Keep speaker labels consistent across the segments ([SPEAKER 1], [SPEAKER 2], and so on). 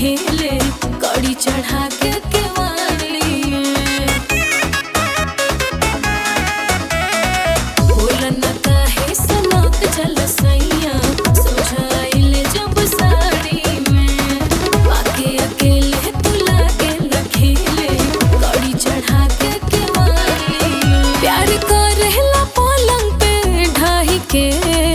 [SPEAKER 1] खेले कड़ी चढ़ा के केवाड़ी में। बोलन काहे सनक जल सैया सोझाइले जब साड़ी में। बाकी अकेले तू लागे न खेले कड़ी चढ़ा के केवाड़ी में। प्यार करेला पलंग पे ढाही के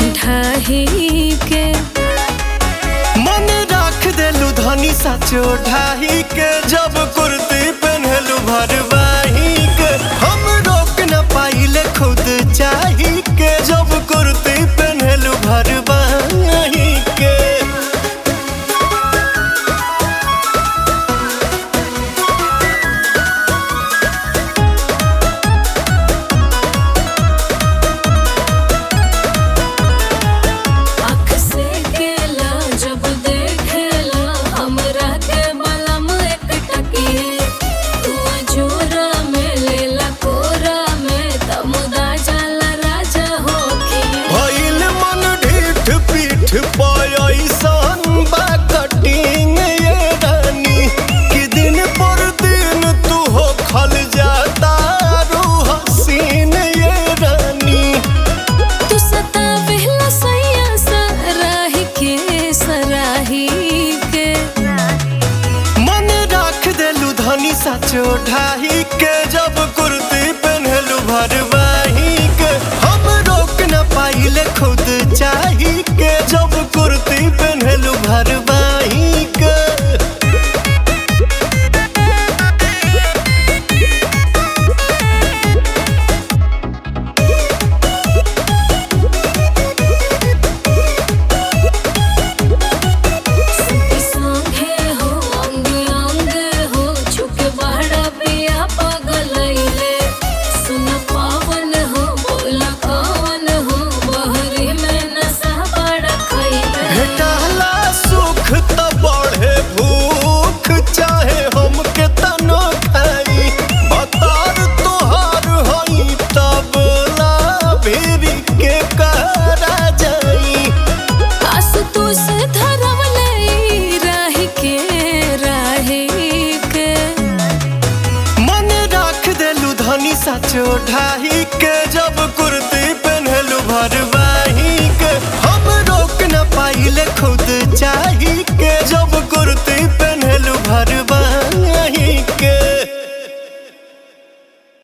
[SPEAKER 2] धनी साचो ढाही के जब कुर्ती पहनलू भरवाही के। हम रोक न पाइले खुद चाही के जब कुर्ती पहनलू भरवाही के। साचो ढाही के जब कुर्ती पहनलू भरवाही के। हम रोक न पाइले खुद चाही के जब कुर्ती पहनलू भरवाही के। साचो ढाही के जब